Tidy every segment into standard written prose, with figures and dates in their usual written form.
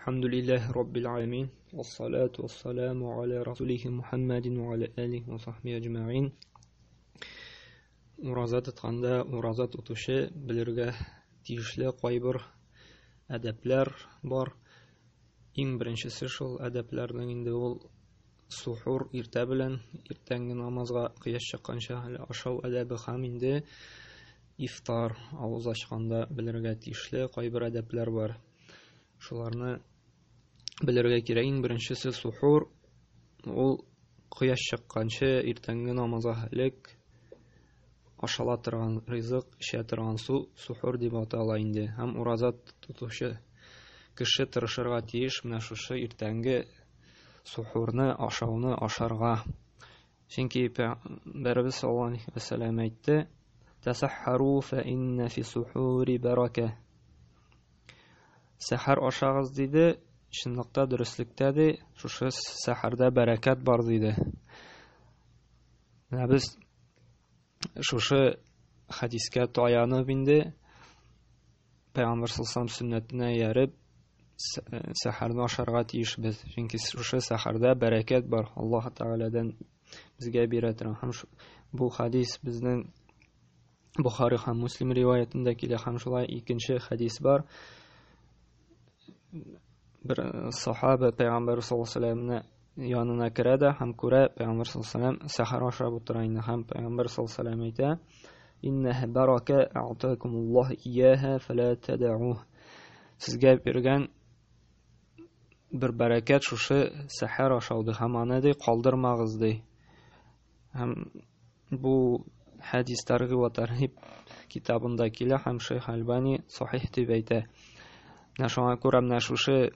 الحمد لله رب العالمين والصلاة والسلام على رسوله محمد وعلى آله وصحبه أجمعين. Уразат атқанда уразат ұтушы білерге тиешлі қайбір әдәпләр бар. Иң беренчесе шул әдәпләрнең инде ул сухур иртә белән иртәнге намазга кыяш чыкканча ашау әдәбе һәм инде ифтар авыз ачканда белергә тиешле кайбер әдәпләр бар. Шуларны белергә кирәк. Иң беренчесе сухур, ул кыяш чыкканча иртәнге намазга элек ашала торган ризык, эчә торган су сухур дип атала инде. Һәм уразат тотучы кеше тырышырга тиеш менә шушы иртәнге сухурны, ашауны ашарга. Чөнки Пәйгамбәрбез саллаллаһу алейһи ва сәллям әйтте: "Тасаххару фа инна фи сухури барака." Сәхәр ашагыз диде. Чынлыкта дөрестлектә ди, шушы сәхәрдә бәрәкәт бар диде. Без шушы хадискә таянып инде Пәйгамбәр саллаллаһу алейһи ва сәллям сүннәтенә ярып сәхәрне ашарга тиешбез. Чөнки шушы сәхәрдә бәрәкәт бар. Аллаһ Тәгаләдән безгә бирә торган. Һәм бу хадис безнең Бухари һәм Муслим риваятендә килә. Һәм шулай икенче хадис бар. Бер сахаба Пәйгамбәр саллаллаһу алейһи ва сәллямның янына керә дә һәм күрә, Пәйгамбәр саллаллаһу алейһи ва сәллям сәхәр ашап утыра инде. Һәм Пәйгамбәр саллаллаһу алейһи ва сәллям әйтә: "Иннәһ барака а'такумуллаһу ияһа фала тад'уһ." Сезгә биргән бер бәрәкәт шушы сәхәр ашауды, һәм аны ди калдырмагыз ди. Һәм бу хадис Таргиб ва Тархиб китабында килә, һәм Шейх Альбани сахих дип әйтә. Менә шуңа күрә менә шушы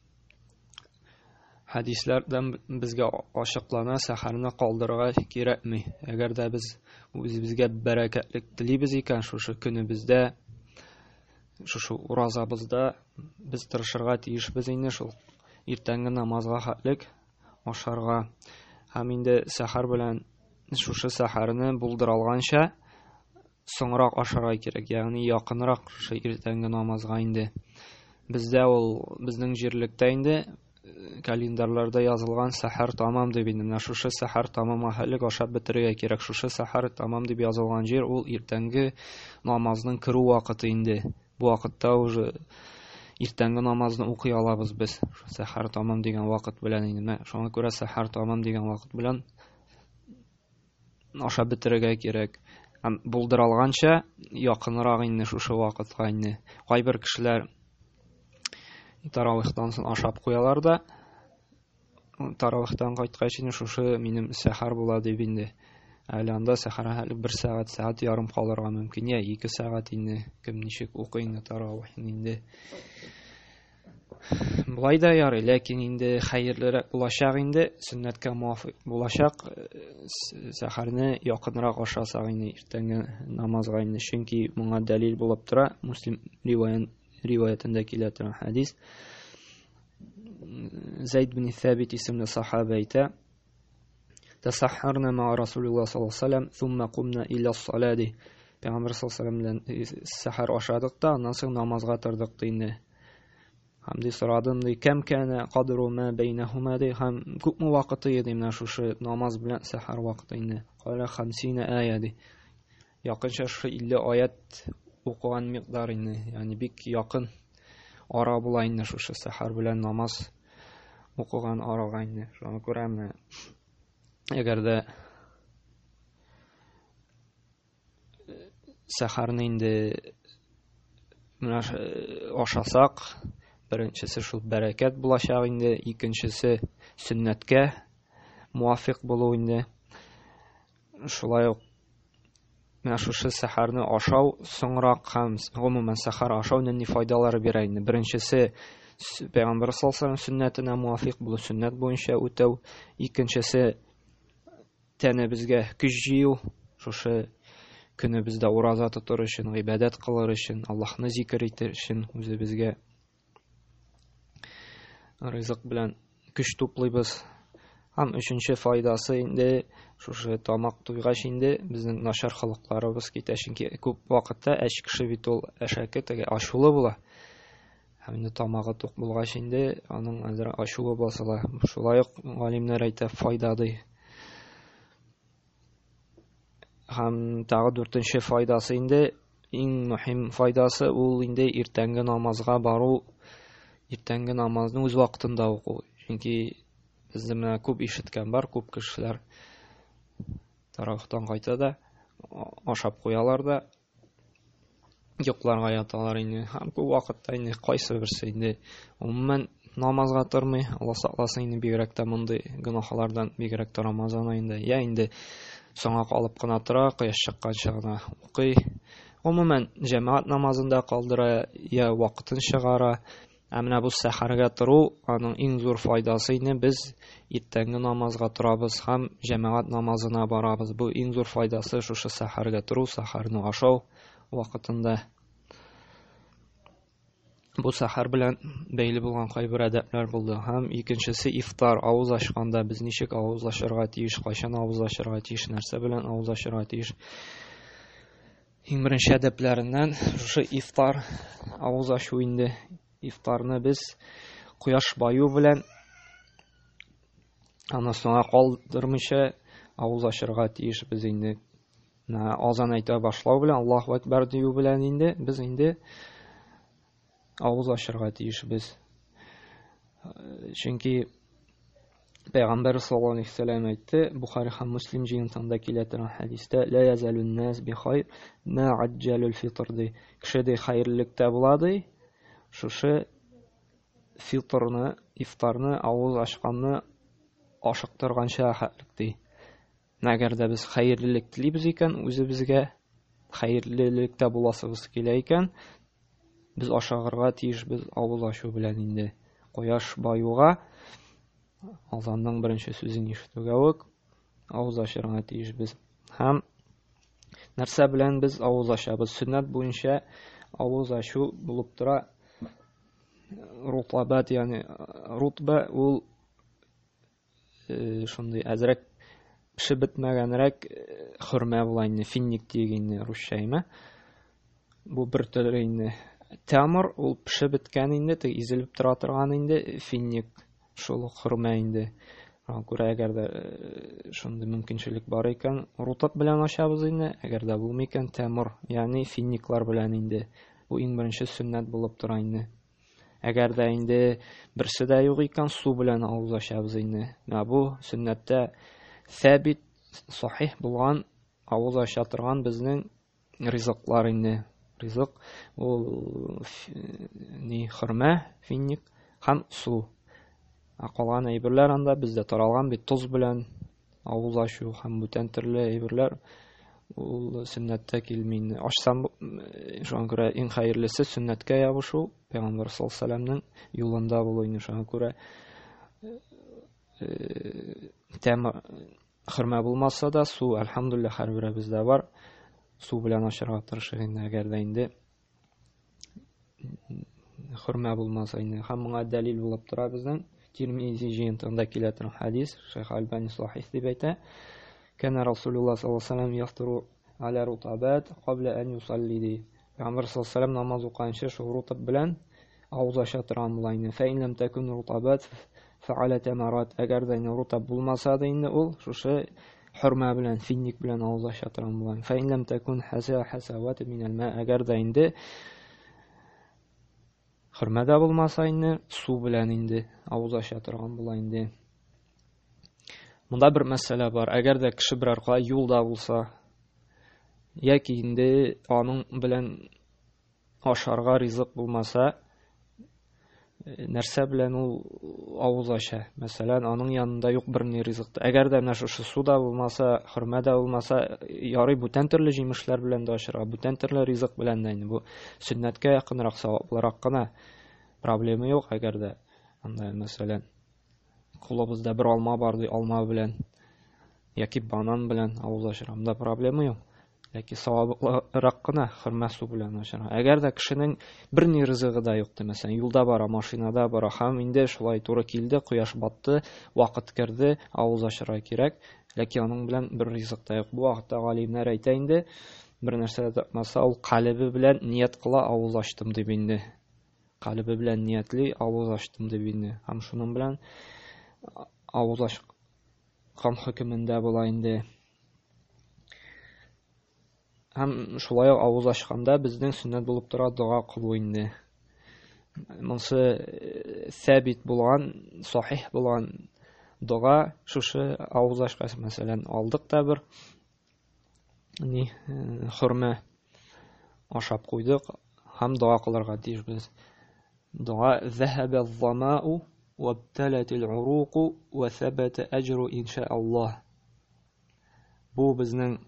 хадисләрдән безгә ачыклана, сәхәрне калдырырга кирәкми. Әгәр дә без үзебезгә бәрәкәтлек телибез икән шушы көнебездә, шушы уразабызда без тырышырга тиешбез инде шул иртәнге намазга хәтлек ашарга. Һәм инде сәхәр белән шушы сәхәрне булдыра алганча соңрак ашарга кирәк, ягъни якынрак шушы иртәнге намазга инде. Бездә ул безнең җирлектә инде календарларда язылган сәхәр тамам дип инде. Менә шушы сәхәр тамамга хәтлек ашап бетерергә кирәк. Шушы сәхәр тамам дип язылган җир ул иртәнге намазның керү вакыты инде. Бу вакытта уже иртәнге намазны укый алабыз без. Сәхәр тамам дигән вакыт белән инде. Шуңа күрә сәхәр тамам дигән вакыт белән ашап бетерергә кирәк. Һәм булдыра алганча якынрак инде шушы вакытка инде. Кайбер кешеләр таравихтан соң ашап куялар да, таравихтан кайткач инде шушы минем сәхәр була дип инде. Әле анда сәхәр бер сәгать ярым калырга мөмкин. Я 2 сәгать инде кем ничек укый инде таравихны инде. Булай да ярый, ләкин инде хәерлерәк булачак инде, сөннәткә муафик булачак сәхәрне якынрак ашасак инде иртәнге намазга инде. Чөнки моңа дәлил булып тора Муслим риваятендә килә торган хадис. Зәйд бин Сабит исемле сахаба әйтә: "Тасаххарна ма Расулуллаһ саллаллаһу алейһи ва сәллям, сумма кумна иля ссалати." Пәйгамбәр саллаллаһу алейһи ва сәллям белән сахар ашадык та, аннан соң намазга тордык инде. Һәм ди сорадым ди: "Кем кана кадру ма бейнахума?" ди. Һәм күпме вакыты иде менә шушы намаз белән сахар вакыты инде. Кала 50 ая ди. Якынча шушы 50 аят укыган микъдар инде. Ягъни бик якын ара була инде шушы сахар белән намаз укыган арага инде. Шуңа күрә менә әгәр дә сахарны инде менә ашасак, беренчесе шул бәрәкәт булачак инде, икенчесе сөннәткә муафик булу инде. Шулай ук менә шушы сахарны ашау соңрак һәм гомумән сахар ашау нинди файдалары бирә инде. Беренчесе Пәйгамбәр саллаллаһу алейһи ва сәллям сөннәтенә муафик булу, сөннәт буенча үтәү. Икенчесе тәнебезгә көч җыю, шушы көнебездә ураза тотыр өчен, гыйбадәт кылыр өчен, Аллаһны зикр итер өчен үзебезгә ризык белән көч туплыйбыз. Һәм өченче файдасы инде шушы тамак туйгач инде безнең начар холыкларыбыз китә. Чөнки күп вакытта әч кеше бит ул әшәке, теге ачулы була. һәм инде тамагы тук булгач инде аның әзер ачуы басыла. Шулай ук галимнәр әйтә файда ди. Һәм тагы 4нче файдасы инде иң мөһим файдасы ул инде иртәнге намазга бару, иртәнге намазны үз вакытында уку. Чөнки бездә менә күп ишеткән бар, күп кешеләр тарафтан кайта да ашап куялар да йокларга яталар инде. Һәм күп вакытта инде кайсы берсе инде umuman намазга тормый, Алла сакласын инде бигрәк тә мондый гөнаһлардан бигрәк тә Рамазан аенда. Я инде соңга калып кына тора, кояш чыкканча гына укый. Umuman җәмәгать намазында калдыра, я вакытын чыгара. Менә бу сәхәргә тору, аның иң зур файдасы инде без иртәнге намазга торабыз һәм җәмәгать намазына барабыз. Бу иң зур файдасы шушы сәхәргә тору, сәхәрне ашау вакытында. Бу сәхәр белән бәйле булган кайбер әдәпләр булды. Һәм икенчесе ифтар, авыз ачканда без ничек авыз ачарга тиеш, кайчан авыз ачарга тиеш, нәрсә белән авыз ачарга тиеш. Иң беренче әдәпләреннән шушы ифтар, авыз ачу инде. Ифтарны без кояш баю белән аны соңга калдырмыйча авыз ачарга тиеш без инде. Азан әйтә башлау белән, Аллаһу әкбәр дию белән инде без инде авыз ачарга тиеш без. Чөнки Пәйгамбәр саллаллаһу алейһи ва сәллям әйтте, Бухари һәм Муслим җыентында килә торган хәдистә, ла язалун нас би хайр ма аҗҗалул фитр ди. Кеше ди хәерлектә була ди. Шушы фитрны, ифтарны, авыз ачканны ашыктырганча хәрлек ди. Әгәр дә без хәерлелек телибез икән, үзебезгә хәерлелектә буласыбыз килә икән, без ашагырга тиеш без авыз ачу белән инде. Кояш баюга, азанның беренче сүзен ишетүгә үк авыз ачарга тиеш без. Һәм нәрсә белән без авыз ачабыз? Сөннәт буенча авыз ачу булып тора. Рутабат, ягъни рутба ул шундый әзрәк пешеп бетмәгәнрәк хөрмә була инде, финник дигән русча. Бу бер төрле инде. Тамыр ул пешеп беткән инде, изелеп тора торган инде, финник шул хөрмә инде. Күрә, әгәр дә шундый мөмкинчелек бар икән, рутаб белән ачабыз инде, әгәр дә булмый икән, тамыр, ягъни финниклар белән инде. Бу иң беренче сөннәт булып тора инде. Әгәр дә инде берсе дә юк икән, су белән авыз ачабыз инде. Бу сөннәттә сабит, сахих булган авыз ача торган безнең ризыклар инде. Ризык ул ни хөрмә, финник һәм су. Калган әйберләр анда бездә таралган бит туз белән авыз ачу һәм бүтән төрле әйберләр ул сөннәттә килми. Ашсам шуңа күрә иң хәерлесе сөннәткә ябышу, Пәйгамбәр саллаллаһу алейһи ва сәлләмнең юлында булу инде. Шуңа күрә тәм хөрмә булмаса да су, әлхәмдүлилләһ, һәрберебездә бездә бар. Су белән ашарга тырышыр инде, әгәр дә инде хөрмә булмаса инде. Һәм моңа дәлил булып тора безнең Тирмизи җыентында килә торган хәдис, Шейх Альбани сахих дип әйтә. Кана Расулуллаһ саллаллаһу алейһи ва сәлләм яфтуру аля рутабат кабла ан юсалли ди. Пәйгамбәр саллаллаһу алейһи ва сәлләм намаз укыганчы шул рутаб белән авыз ача торган була инде. Фә ин лам такун рутабат фә'аля тамарат. Әгәр дә рутаб булмаса да инде ул шушы хөрмә белән, финник белән авыз ача торган була. Фә ин лам такун хасават мин алма. Әгәр дә инде хөрмә дә булмаса инде су белән инде авыз ача торган була инде. Монда бер мәсьәлә бар. Әгәр дә кеше берәр кай юлда булса, яки инде аның белән ашарга ризык булмаса, нәрсә белән ул авыз ача? Мәсәлән, аның янында юк бер ни ризык. Әгәр дә менә шушы суда булмаса, хөрмә дә булмаса, ярый бүтән төрле җимешләр белән дә ашарга, бүтән төрле ризык белән дә инде бу сөннәткә якынрак, саваплырак кына. Проблема юк, әгәр дә анда мәсәлән кулыбызда бер алма бар ди, алма белән яки банан белән авыз ачарга проблема юк. Ләкин саваплырак кына хөрмә су белән ашарга. Әгәр дә кешенең бер ни ризыгы да юк, мәсәлән, юлда бара, машинада бара, һәм инде шулай туры килде, кояш батты, вакыт керде, авыз ачарга кирәк, ләкин аның белән бер ризык та юк. Бу вакытта галимнәр әйтә инде, бер нәрсә дә тапмаса, ул калбы белән ният кыла, авыз ачтым дип инде. калбы белән ниятли авыз ачтым дип инде. Һәм шуның белән авыз ачкан хөкемендә була инде. Һәм шулай авыз ачканда безнең сөннәт булып тора дуа кылу инде. Монсы сабит булган, сахих булган дуа шушы авыз ачкан, мәсәлән, алдык та бер хөрмә ашап куйдык һәм дуа кылырга тиешбез. Дуа «Зәһәбә ззамау вабталатил уруqu ва сабата аҗру иншааллах». Бу безнең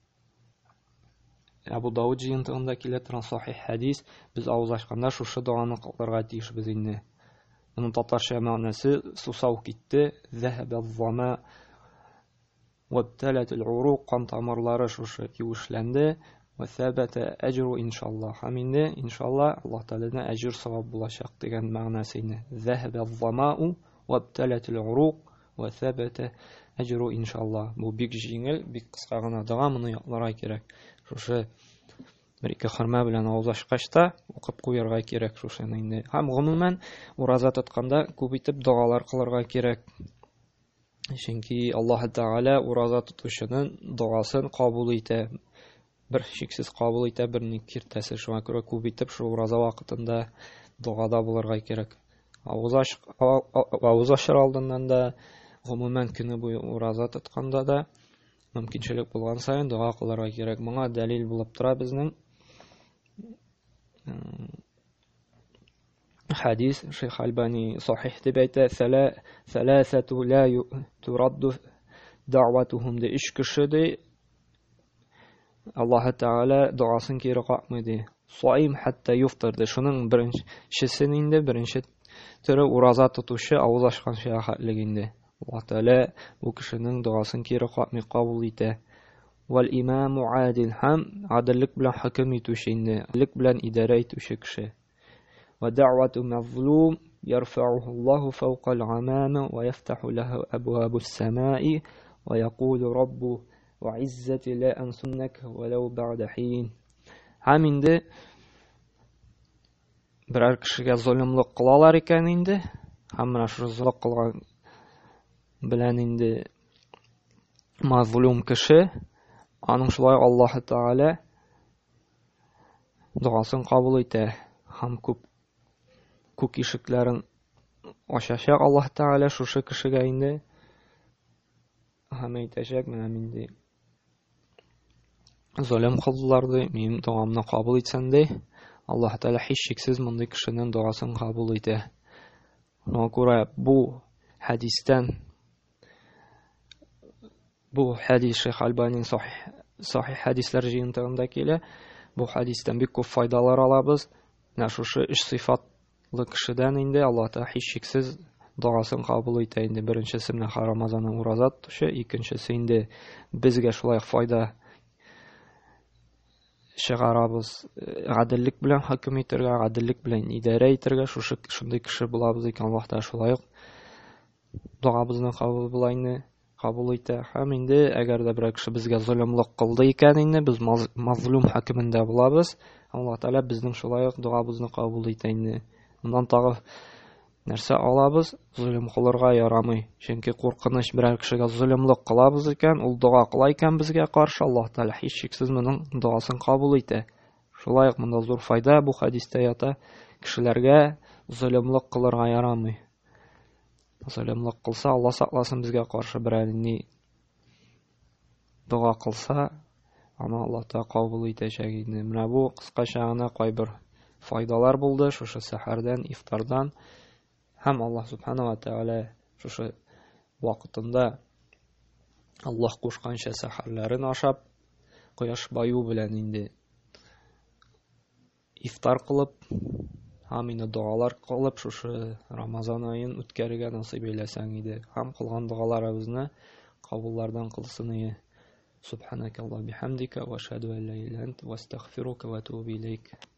Абу Дауд җыентыгында килә торган сахих хадис. Без авыз ачканда шушы дуаны кылырга тиешбез инде. Моның татарча мәгънәсе сусау китте. «Зәһәбә ззама вабталатил уруq», кан тамырлары шушы юешләнде. «Ва сабата аҗру иншааллах». Һәм инде иншааллах Аллаһ Тәгаләдән аҗр савап булачак дигән мәгънәсе инде. «Зәһәбә ззамау вабталатил уруq ва сабата аҗру иншааллах». Бу бик җиңел, бик кыска гына дуа, моны якларга кирәк. Шушы бер-ике хөрмә белән авыз ачкач та укып куярга кирәк шушыны инде. Һәм гомумән ураза тотканда күп итеп дуалар кылырга кирәк. Чөнки Аллаһ Тәгалә ураза тотучының дуасын кабул итә. Бер шиксез кабул итә, берни киртәсе. Шуңа күрә күп итеп шу ураза вакытында дуада булырга кирәк. Авыз ачар алдыннан да, гомумән көне буе ураза тотканда да мөмкинчелек булган сайын дуа кылырга кирәк. Моңа дәлил булып тора безнең хадис. Шейх Альбани сахих дип әйтә: «Саласату ла турадду дa'watuhum» ди. 3 кеше ди Аллаһ Тәгалә дуасын кире какмый ди. Саим хәтта юфтыр ди. Шуның беренчесе инде, беренче төре ураза тотучы авыз ачканча хәтлек инде. Аллаһ Тәгалә бу кешенең дуасын кире какмый, кабул итә. Вал имаму адил, һәм адиллек белән хөкем итүче инде, адиллек белән идарә итүче кеше. Ва дa'watu мазлум ярфa'уһу Аллаһу фawqa al-'amama ва яфтаху лаху абвабус сама'i ва яқулу раббу ва иззати ла ансуннак валау бa'да хин. Һәм инде берәр кешегә золымлык кылалар икән инде, һәм менә шу золымлык кылган белән инде мазлум кеше, аның шулай Аллаһ Тәгалә дуасын кабул итә. Һәм күк ишекләрен ачачак Аллаһ Тәгалә шушы кешегә инде. Һәм әйтәчәк: менә инде золым кылдылар ди, минем дуамны кабул итсәң ди. Аллаһ Тәгалә һичшиксез мондый кешенең дуасын кабул итә. Шуңа күрә бу хадистан, бу хадис Шейх Альбаниның сахих хадислар җыентыгында килә. Бу хадистан бик күп файдалар алабыз. Менә шушы 3 сыйфатлы кешедән инде Аллаһ Тәгалә һичшиксез дуасын кабул итә инде. Беренчесе менә Рамазанның ураза тотучы, икенчесе инде безгә шулай файда чыгарабыз. Гаделлек белән хөкем итәргә, гаделлек белән идарә итәргә шундый кеше булабыз икән. Аллаһ Тәгалә шулай ук дуабызны кабул итә. Һәм инде әгәр дә берәр кеше безгә золымлык кылды икән инде, без мазлум хөкемендә булабыз. Аллаһ Тәгалә безнең шулай ук дуабызны кабул итә инде. Моннан тагы нәрсә алабыз? Зулым кылырга ярамый. Чөнки куркыныч, берәр кешегә зулымлык кылабыз икән, ул дуа кыла икән безгә каршы, Аллаһ Тәгалә һичшиксез моның дуасын кабул итә. Шулай ук монда зур файда бу хадистә ята. Кешеләргә зулымлык кылырга ярамый. Зулымлык кылса, Аллаһ сакласын, безгә каршы берәр ни дуа кылса, аны Аллаһ Тәгалә кабул итәчәк инде. Менә бу кыскача гына кайбер файдалар булды шушы сәхәрдән, ифтардан. Һәм Аллаһ Субханаһу ва Тәгалә шушы вакытында Аллаһ кушканча сәхәрләрен ашап, кояш баю белән инде ифтар кылып, һәм инде дуалар кылып шушы Рамазан аен үткәрергә насыйп эйләсәң иде. Һәм кылган дуаларыбызны кабуллардан кылсын иде. Субханака Аллаһ бихамдика ва ашһаду ан ла илаха илля анта ва астагфирука ва атубу илейк.